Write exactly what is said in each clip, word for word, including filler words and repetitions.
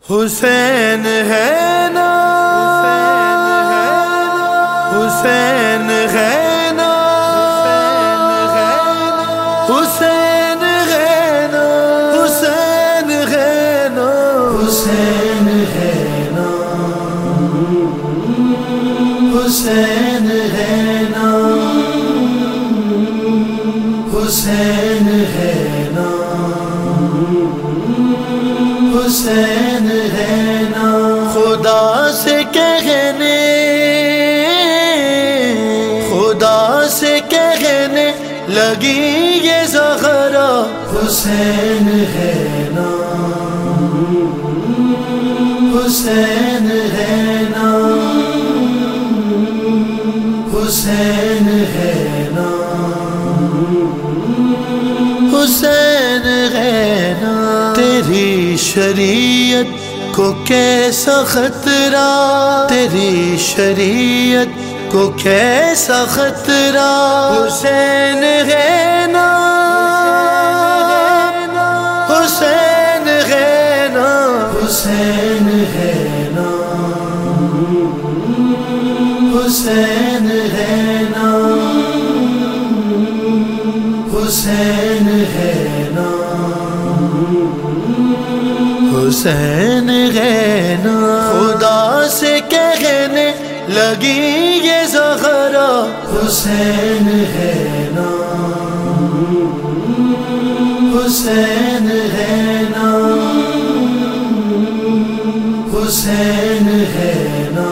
حسین ہے نا، حسین ہے نا، حسین ہے نا، حسین ہے نا، حسین ہے نا، حسین ہے نا، حسین ہے نا، حسین ہے نا، خدا سے کہنے، خدا سے کہنے لگی یہ زہرا، حسین ہے نا، حسین ہے نا، حسین ہے نا، حسین ہے نا، تیری شریعت کو کیسا خطرہ، تیری شریعت کو کیسا خطرہ، حسین ہے نا، حسین ہے نا، حسین ہے نا، حسین ہے نا، حسین ہے نا، حسین ہے نا، خدا سے کہنے لگی یہ زہرا، حسین ہے نا، حسین ہے نا، حسین ہے نا،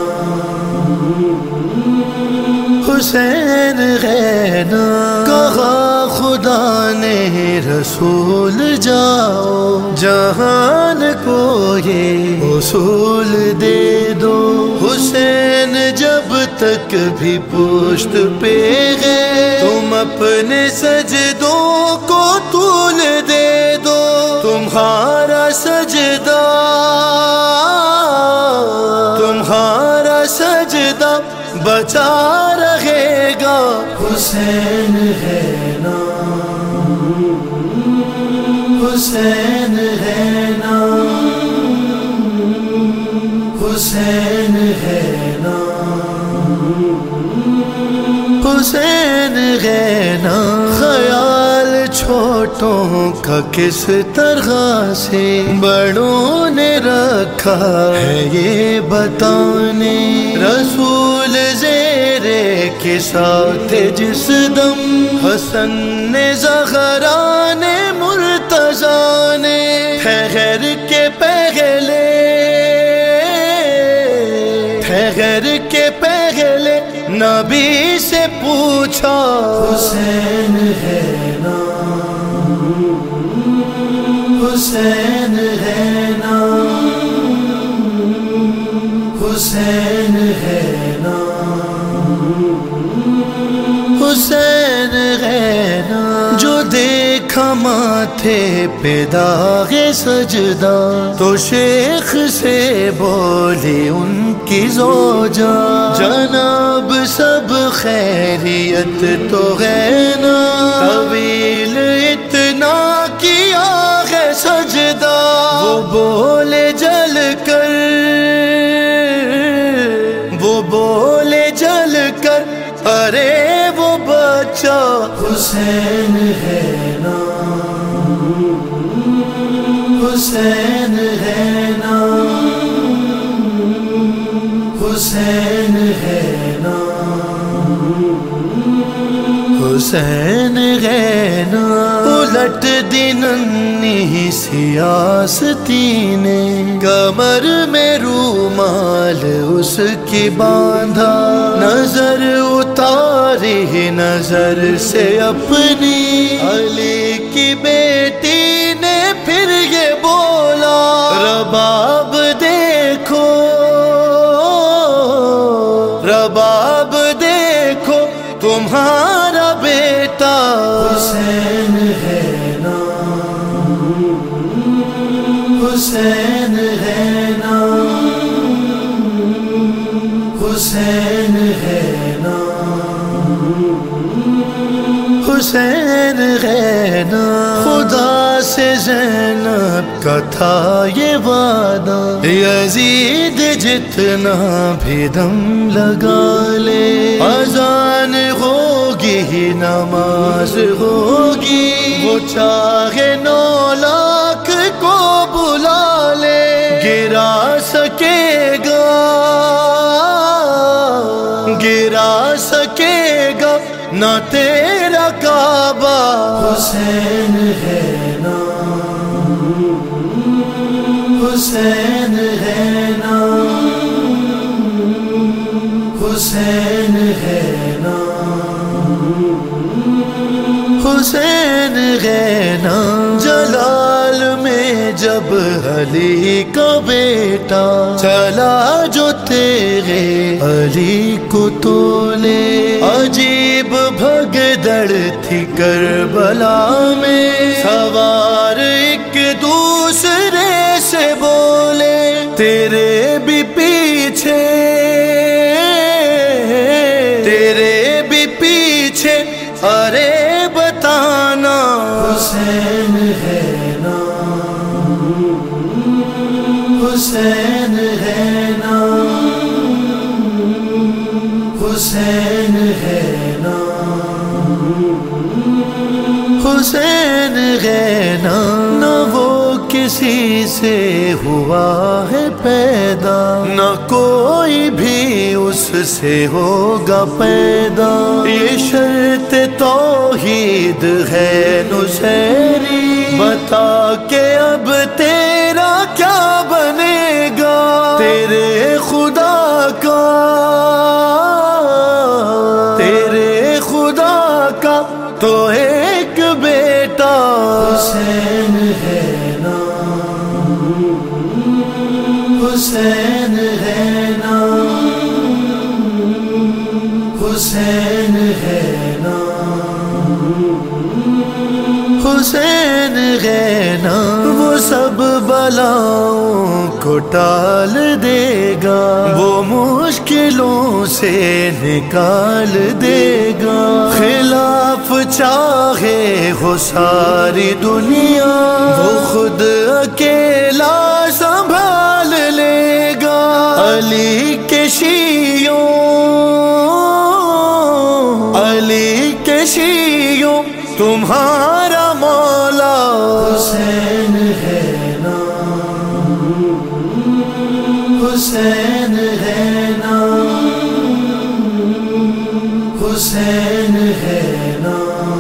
حسین ہے نا، کہا خدا نے رسول جاؤ جہان کو یہ اصول دے دو، حسین جب تک بھی پشت پہ ہے تم اپنے سجدوں کو طول دے دو، تمہارا سجدہ، تمہارا سجدہ بچا رہے گا، حسین ہے نا، حسین ہے نا، حسین ہے نا، حسین ہے نا، خیال چھوٹوں کا کس طرح سے بڑوں نے رکھا ہے یہ بتانے، رسول زیرے کے ساتھ جس دم حسن نے زہرا نے مرتضیٰ نے ٹھہر کے پہلے، ٹھہر کے پہلے نبی سے پوچھا، حسین ہے نا، حسین ہے نا، حسین ہے نا، حسین ہے نا، جو دیکھا ماتھے پہ داغ سجدہ تو شیخ سے بولے ان کی زوجہ، جناب سب خیریت تو ہے نا، طویل اتنا کیا ہے سجدہ، وہ بولے جل کر، وہ بولے جل کر، ارے وہ بچہ، حسین ہے نا، حسین ہے نا، حسین ہے نا، حسین ہے نا، الٹ دی ننھی سیاستی نے کمر میں رومال اس کی باندھا، نظر اتاری نظر سے اپنی، علی کی بیٹی نے پھر یہ بولا، رباب دیکھو، رباب دیکھو تمہارا بیٹا، حسین ہے نا، حسین ہے نا، حسین ہے نا، حسین ہے نا، خدا سے زینب کا تھا یہ وعدہ، یزید جتنا بھی دم لگا لے، اذان ہوگی نماز ہوگی، وہ چاہے نو لاکھ کو بلا لے، گرا سکے گا گرا سکے گا نہ تیرا کعبہ، حسین ہے نا حسین ہے نا حسین ہے نا حسین ہے نا۔ جلال میں جب علی کا بیٹا چلا جو تیرے علی کو تولے، عجیب بھگدڑ تھی کربلا میں، سوار ایک دوسرے سے بولے تیرے بھی پیچھے تیرے بھی پیچھے ارے بتانا، حسین ہے نا حسین ہے نا حسین ہے نا حسین ہے نا۔ نہ وہ کسی سے ہوا ہے پیدا، نہ کوئی بھی اس سے ہوگا پیدا، یہ شرط توحید ہے نصیری، بتا کہ اب تیرا کیا بنے گا، تیرے خدا کا تیرے خدا کا تو ایک بیٹا، حسین ہے نا حسین ہے نا حسین ہے نا حسین ہے نا۔ وہ سب بلاؤں کو ٹال دے گا، وہ مشکلوں سے نکال دے گا، خلاف چاہے ہو ساری دنیا وہ خود اکیلا سنبھال لے گا، علی کے شیعوں علی کے شیعوں تمہارا مولا، حسین ہے نا حسین ہے نا حسین ہے نا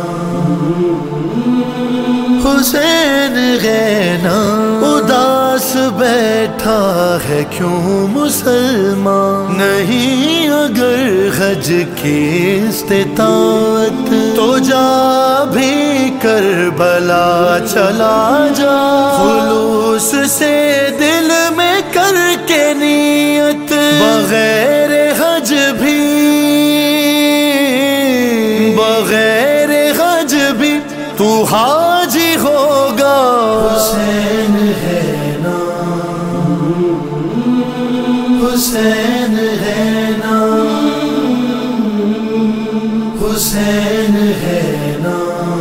حسین ہے نا۔ اداس بیٹھا ہے کیوں مسلمان، نہیں اگر حج کی استطاعت تو جا بھی کربلا چلا جا، خلوص سے دل میں کر کے نیت، بغیر حج بھی بغیر حج بھی تو حاجی ہوگا، حسین ہے نا حسین ہے نا حسین ہے نا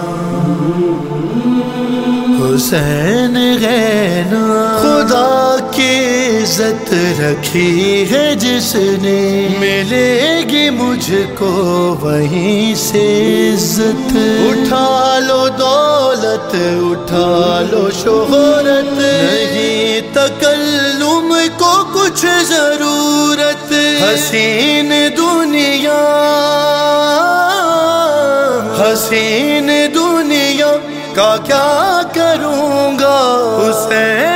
حسین ہے نا۔ خدا کی عزت رکھی ہے جس نے، ملے گی مجھ کو وہیں سے عزت، اٹھا لو دولت اٹھا لو شہرت، نہیں تکلم کو کچھ ضرورت، حسین دنیا حسین دنیا کا کیا کروں گا، حسین